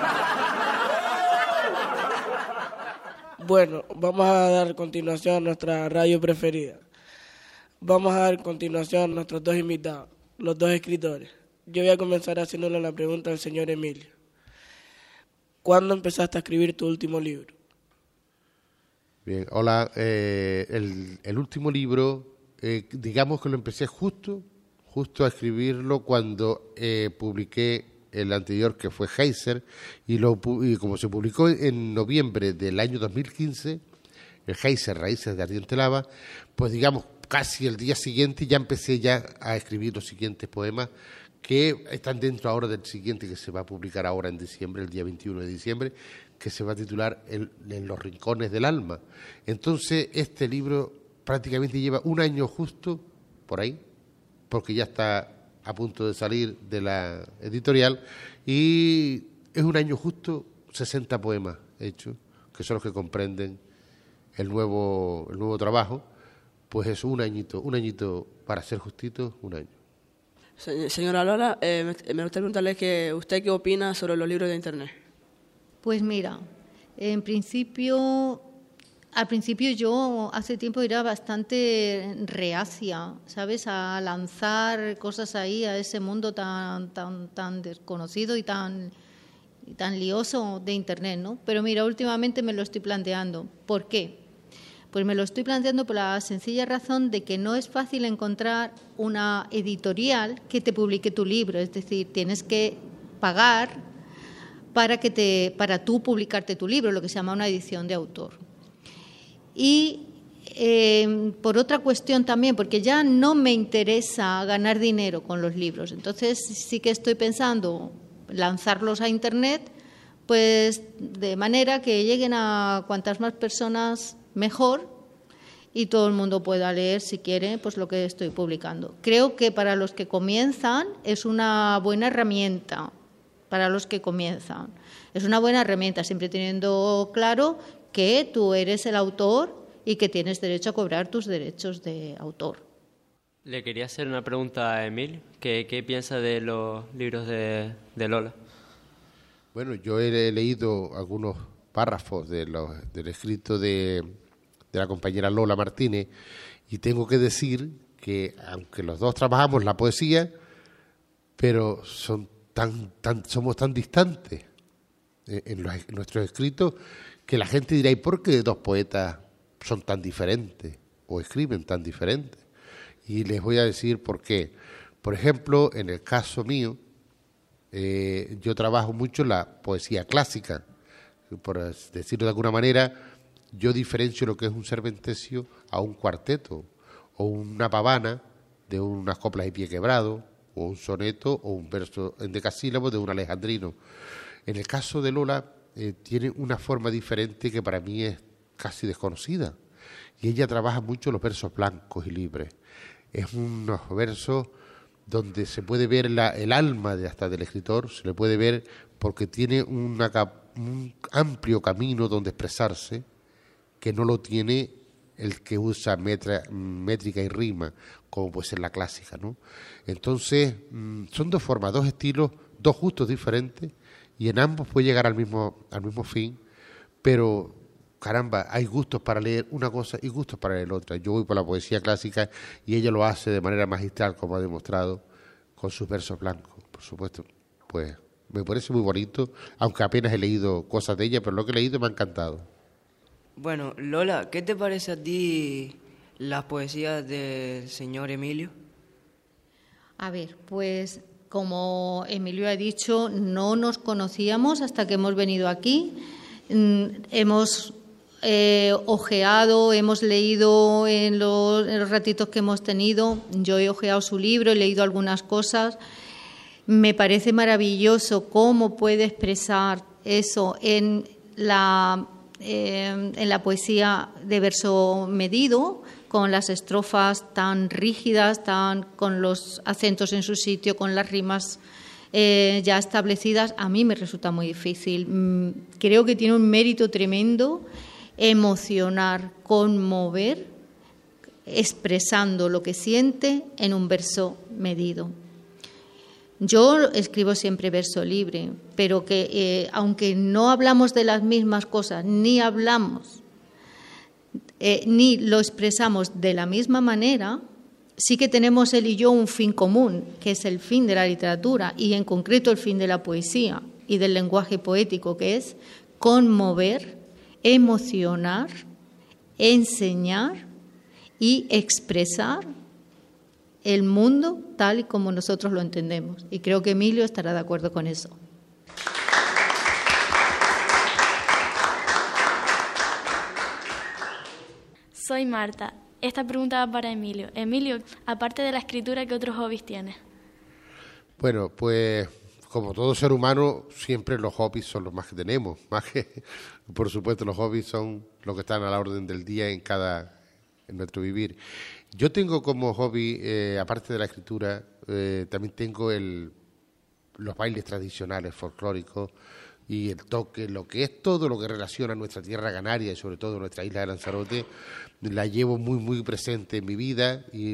Bueno, vamos a dar continuación a nuestra radio preferida. Vamos a dar continuación a nuestros dos invitados, los dos escritores. Yo voy a comenzar haciéndole la pregunta al señor Emilio. ¿Cuándo empezaste a escribir tu último libro? Bien, hola. El último libro, digamos que lo empecé justo a escribirlo cuando publiqué el anterior, que fue Heiser, y como se publicó en noviembre del año 2015, el Heiser, Raíces de Ardiente Lava, pues digamos casi el día siguiente ya empecé ya a escribir los siguientes poemas que están dentro ahora del siguiente que se va a publicar ahora en diciembre, el día 21 de diciembre, que se va a titular En los rincones del alma. Entonces este libro prácticamente lleva un año justo por ahí, porque ya está a punto de salir de la editorial, y es un año justo, 60 poemas hechos, que son los que comprenden el nuevo trabajo. Pues es un añito, para ser justito, un año. Señora Lola, me gustaría preguntarle que usted qué opina sobre los libros de Internet. Pues mira, al principio yo hace tiempo era bastante reacia, ¿sabes?, a lanzar cosas ahí a ese mundo tan desconocido y tan lioso de Internet, ¿no? Pero mira, últimamente me lo estoy planteando. ¿Por qué? Pues me lo estoy planteando por la sencilla razón de que no es fácil encontrar una editorial que te publique tu libro, es decir, tienes que pagar para tú publicarte tu libro, lo que se llama una edición de autor. Y por otra cuestión también, porque ya no me interesa ganar dinero con los libros, entonces sí que estoy pensando lanzarlos a Internet, pues de manera que lleguen a cuantas más personas mejor y todo el mundo pueda leer, si quiere, pues lo que estoy publicando. Creo que para los que comienzan es una buena herramienta, es una buena herramienta, siempre teniendo claro que tú eres el autor y que tienes derecho a cobrar tus derechos de autor. Le quería hacer una pregunta a Emilio, ¿qué piensa de los libros de Lola? Bueno, yo he leído algunos párrafos del escrito de la compañera Lola Martínez y tengo que decir que, aunque los dos trabajamos la poesía, pero somos tan distantes en nuestros escritos que la gente dirá, ¿y por qué dos poetas son tan diferentes o escriben tan diferentes? Y les voy a decir por qué. Por ejemplo, en el caso mío, yo trabajo mucho la poesía clásica. Por decirlo de alguna manera, yo diferencio lo que es un serventesio a un cuarteto, o una pavana de unas coplas de pie quebrado, o un soneto o un verso en decasílabos de un alejandrino. En el caso de Lola, tiene una forma diferente que para mí es casi desconocida, y ella trabaja mucho los versos blancos y libres. Es unos versos donde se puede ver el alma hasta del escritor, se le puede ver porque tiene un amplio camino donde expresarse que no lo tiene el que usa métrica y rima, como puede ser la clásica, ¿no? Entonces, son dos formas, dos estilos, dos gustos diferentes, y en ambos puede llegar al mismo fin, pero caramba, hay gustos para leer una cosa y gustos para leer otra. Yo voy por la poesía clásica y ella lo hace de manera magistral, como ha demostrado, con sus versos blancos. Por supuesto, pues me parece muy bonito, aunque apenas he leído cosas de ella, pero lo que he leído me ha encantado. Bueno, Lola, ¿qué te parece a ti las poesías del señor Emilio? A ver, pues como Emilio ha dicho, no nos conocíamos hasta que hemos venido aquí. Hemos ojeado, hemos leído en los ratitos que hemos tenido. Yo he ojeado su libro, he leído algunas cosas. Me parece maravilloso cómo puede expresar eso en la poesía de verso medido, con las estrofas tan rígidas, con los acentos en su sitio, con las rimas ya establecidas, a mí me resulta muy difícil. Creo que tiene un mérito tremendo emocionar, conmover, expresando lo que siente en un verso medido. Yo escribo siempre verso libre, pero que aunque no hablamos de las mismas cosas, ni hablamos, ni lo expresamos de la misma manera, sí que tenemos él y yo un fin común, que es el fin de la literatura y en concreto el fin de la poesía y del lenguaje poético, que es conmover, emocionar, enseñar y expresar el mundo tal y como nosotros lo entendemos. Y creo que Emilio estará de acuerdo con eso. Soy Marta. Esta pregunta va para Emilio. Emilio, aparte de la escritura, ¿qué otros hobbies tienes? Bueno, pues como todo ser humano, siempre los hobbies son los más que tenemos. Más que, por supuesto, los hobbies son los que están a la orden del día en nuestro vivir. Yo tengo como hobby, aparte de la escritura, también tengo los bailes tradicionales, folclóricos, y el toque, lo que es todo lo que relaciona a nuestra tierra canaria y sobre todo nuestra isla de Lanzarote, la llevo muy, muy presente en mi vida y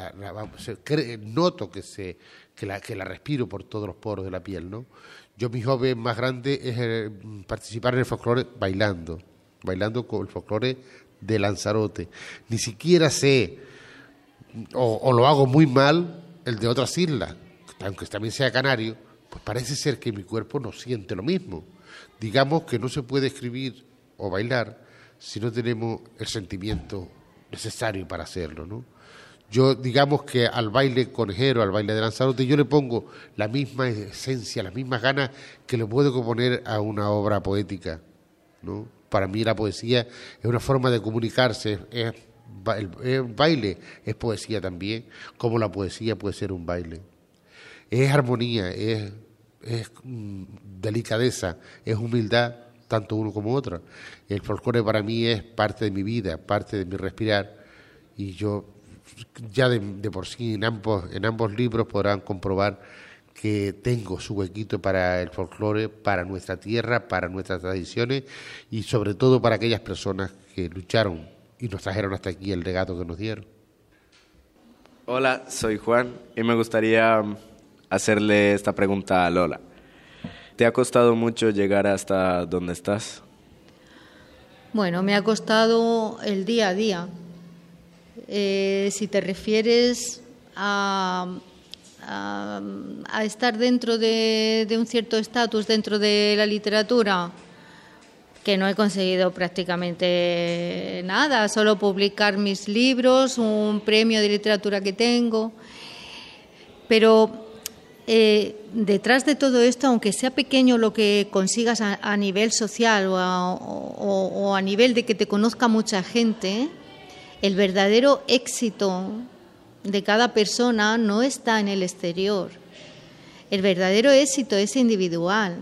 noto que la respiro por todos los poros de la piel, ¿no? Yo, mi hobby más grande es participar en el folclore bailando con el folclore de Lanzarote. Ni siquiera sé, o lo hago muy mal, el de otras islas, aunque también sea canario, pues parece ser que mi cuerpo no siente lo mismo. Digamos que no se puede escribir o bailar si no tenemos el sentimiento necesario para hacerlo, ¿no? Yo, digamos que al baile conejero, al baile de Lanzarote, yo le pongo la misma esencia, las mismas ganas que le puedo poner a una obra poética, ¿no? Para mí la poesía es una forma de comunicarse, el baile es poesía también, como la poesía puede ser un baile. Es armonía, es delicadeza, es humildad, tanto uno como otro. El folclore para mí es parte de mi vida, parte de mi respirar, y yo ya de por sí en ambos libros podrán comprobar que tengo su huequito para el folclore, para nuestra tierra, para nuestras tradiciones y sobre todo para aquellas personas que lucharon y nos trajeron hasta aquí el legado que nos dieron. Hola, soy Juan y me gustaría hacerle esta pregunta a Lola. ¿Te ha costado mucho llegar hasta donde estás? Bueno, me ha costado el día a día. Si te refieres a estar dentro de un cierto estatus dentro de la literatura, que no he conseguido prácticamente nada, solo publicar mis libros, un premio de literatura que tengo, pero detrás de todo esto, aunque sea pequeño lo que consigas a nivel social o a nivel de que te conozca mucha gente, el verdadero éxito de cada persona no está en el exterior. El verdadero éxito es individual.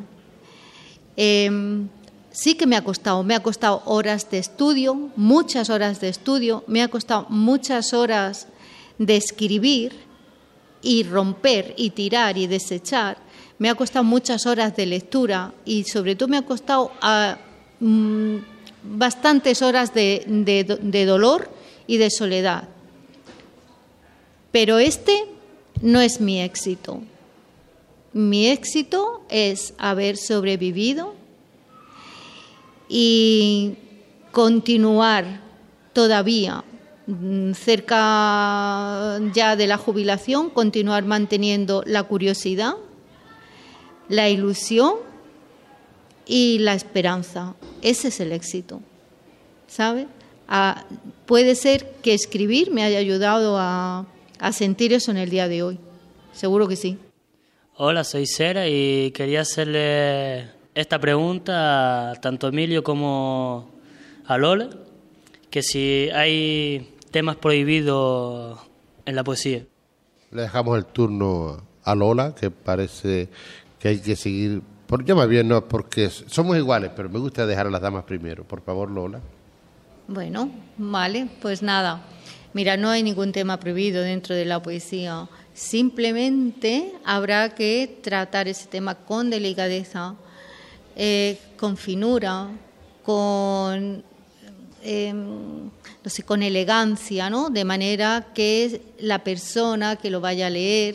Sí que me ha costado horas de estudio, muchas horas de estudio, me ha costado muchas horas de escribir y romper y tirar y desechar, me ha costado muchas horas de lectura y sobre todo me ha costado bastantes horas de dolor y de soledad. Pero este no es mi éxito. Mi éxito es haber sobrevivido y continuar todavía cerca ya de la jubilación, continuar manteniendo la curiosidad, la ilusión y la esperanza. Ese es el éxito, ¿sabe? Puede ser que escribir me haya ayudado a sentir eso en el día de hoy. Seguro que sí. Hola, soy Sera y quería hacerle esta pregunta tanto a Emilio como a Lola, que si hay temas prohibidos en la poesía. Le dejamos el turno a Lola, que parece que hay que seguir, ya más bien no, porque somos iguales, pero me gusta dejar a las damas primero. Por favor, Lola. Bueno, vale, pues nada. Mira, no hay ningún tema prohibido dentro de la poesía. Simplemente habrá que tratar ese tema con delicadeza, con finura, con con elegancia, ¿no? De manera que la persona que lo vaya a leer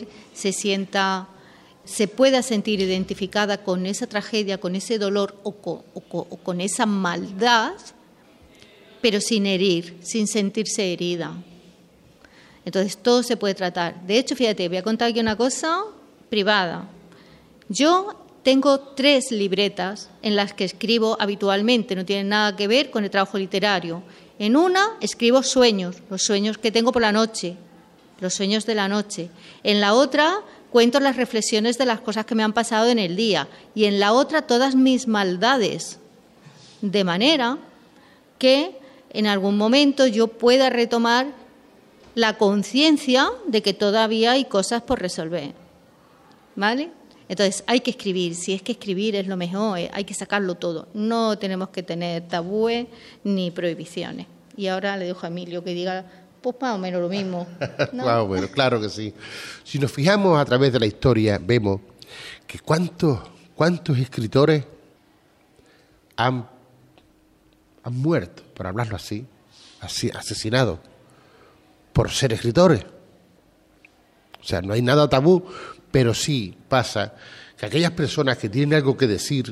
se pueda sentir identificada con esa tragedia, con ese dolor o con esa maldad, pero sin herir, sin sentirse herida. Entonces todo se puede tratar. De hecho, fíjate, voy a contar aquí una cosa privada. Yo tengo 3 libretas en las que escribo habitualmente, no tienen nada que ver con el trabajo literario. En una escribo sueños, los sueños que tengo por la noche, los sueños de la noche. En la otra cuento las reflexiones de las cosas que me han pasado en el día. Y en la otra todas mis maldades. De manera que en algún momento yo pueda retomar la conciencia de que todavía hay cosas por resolver. ¿Vale? Entonces hay que escribir, si es que escribir es lo mejor, hay que sacarlo todo. No tenemos que tener tabúes ni prohibiciones. Y ahora le dejo a Emilio que diga, pues más o menos lo mismo, ¿no? Más o menos, claro que sí. Si nos fijamos a través de la historia, vemos que cuántos escritores han muerto, por hablarlo así, asesinados por ser escritores. O sea, no hay nada tabú, pero sí pasa que aquellas personas que tienen algo que decir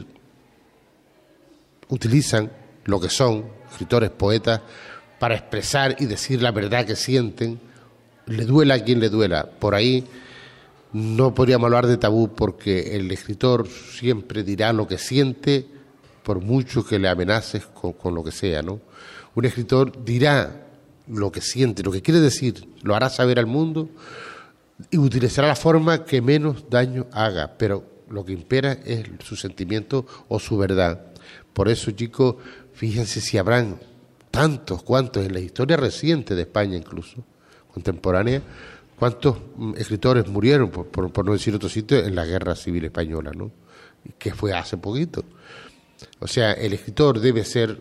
utilizan lo que son escritores, poetas, para expresar y decir la verdad que sienten, le duela a quien le duela. Por ahí no podríamos hablar de tabú, porque el escritor siempre dirá lo que siente, por mucho que le amenaces con lo que sea, ¿no? Un escritor dirá lo que siente, lo que quiere decir, lo hará saber al mundo y utilizará la forma que menos daño haga, pero lo que impera es su sentimiento o su verdad. Por eso, chicos, fíjense si habrán cuantos en la historia reciente de España, incluso contemporánea, cuántos escritores murieron, por no decir otro sitio, en la Guerra Civil Española, ¿no? Que fue hace poquito. O sea, el escritor debe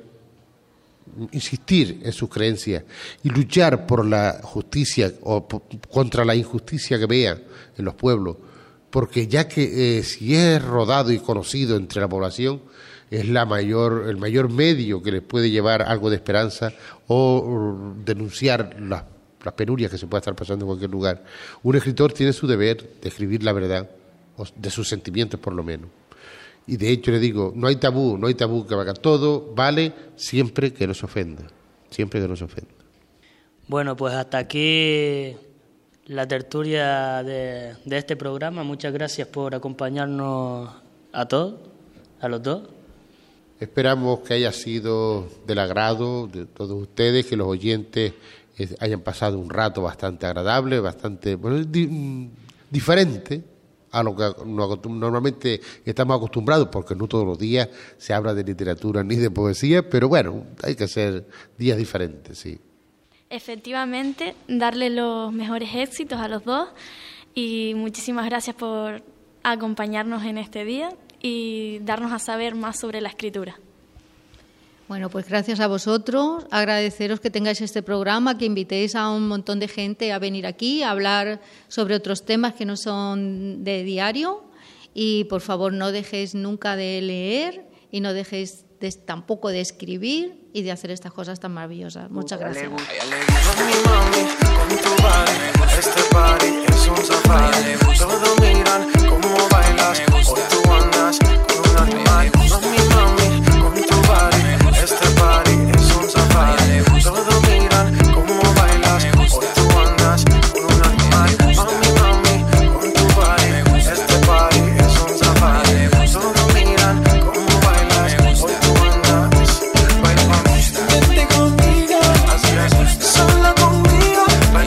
insistir en sus creencias y luchar por la justicia o contra la injusticia que vea en los pueblos, porque ya que si es rodado y conocido entre la población, es el mayor medio que les puede llevar algo de esperanza o denunciar las penurias que se pueda estar pasando en cualquier lugar. Un escritor tiene su deber de escribir la verdad, o de sus sentimientos por lo menos. Y de hecho le digo, no hay tabú que valga, todo vale siempre que no se ofenda, siempre que no se ofenda. Bueno, pues hasta aquí la tertulia de este programa. Muchas gracias por acompañarnos a los dos. Esperamos que haya sido del agrado de todos ustedes, que los oyentes hayan pasado un rato bastante agradable, bastante diferente a lo que normalmente estamos acostumbrados, porque no todos los días se habla de literatura ni de poesía, pero bueno, hay que ser días diferentes, sí. Efectivamente, darle los mejores éxitos a los dos y muchísimas gracias por acompañarnos en este día y darnos a saber más sobre la escritura. Bueno, pues gracias a vosotros, agradeceros que tengáis este programa, que invitéis a un montón de gente a venir aquí a hablar sobre otros temas que no son de diario, y por favor no dejéis nunca de leer y no dejéis tampoco de escribir y de hacer estas cosas tan maravillosas. Muchas gracias. Este party es un safari, todos miran cómo bailas, hoy tú andas con un animal. Mami, mami, con tu party, este party es un safari, todos miran cómo bailas, hoy tú andas, baila mami. Vente conmigo, así es, sola conmigo,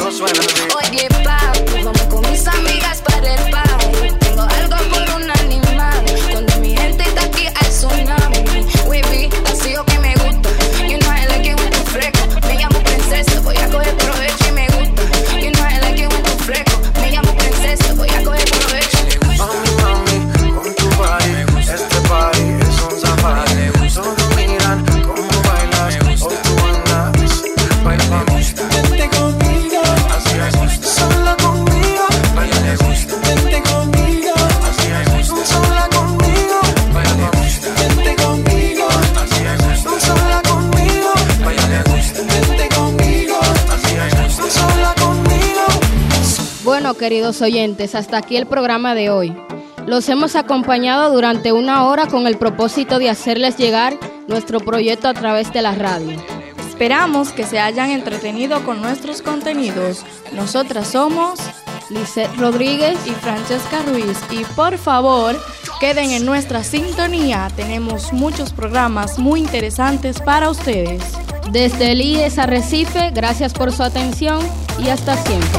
todo suena así. Oye, papi, vamos con mis amigas para el party. Tengo algo por un animal. Cuando mi gente está aquí hay tsunami. Wavy, así o que me gusta. You know I like it when tú fresco. Me llamo princesa, voy a coger provecho y me gusta. You know I like it when tú fresco. Me llamo princesa, voy a coger provecho. Mami, con tu body, este party es un safari. Todos miran cómo bailas, hoy tú andas, baila conmigo. Vente conmigo, así es, sola conmigo, baila me gusta. Vente conmigo, así es, sola conmigo, baila me gusta. Vente conmigo, así es, sola conmigo, baila me gusta. Vente conmigo, así es, sola conmigo. Bueno, queridos oyentes, hasta aquí el programa de hoy. Los hemos acompañado durante 1 hora con el propósito de hacerles llegar nuestro proyecto a través de la radio. Esperamos que se hayan entretenido con nuestros contenidos. Nosotras somos Lisette Rodríguez y Francesca Ruiz. Y por favor, queden en nuestra sintonía. Tenemos muchos programas muy interesantes para ustedes. Desde el IES Arrecife, gracias por su atención y hasta siempre.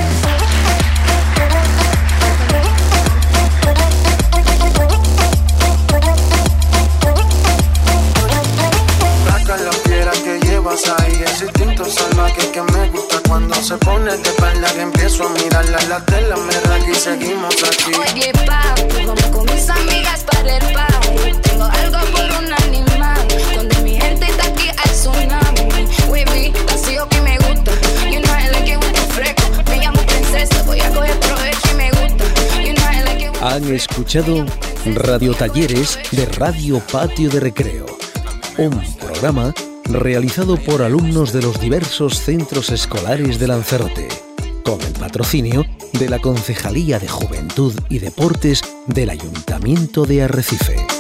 Ahí ese instinto salvaje que me gusta cuando se pone de espalda, que empiezo a mirarla, la tela me raja y seguimos aquí. Oye, papi, vamos con mis amigas para el party. Tengo algo por un animal. Cuando mi gente está aquí hay tsunami. Wavy, así o que me gusta. You know I like it when tú fresco. Me llamo princesa, voy a coger provecho y me gusta. You know I like it. Han escuchado Radio Talleres de Radio Patio de Recreo, un programa realizado por alumnos de los diversos centros escolares de Lanzarote, con el patrocinio de la Concejalía de Juventud y Deportes del Ayuntamiento de Arrecife.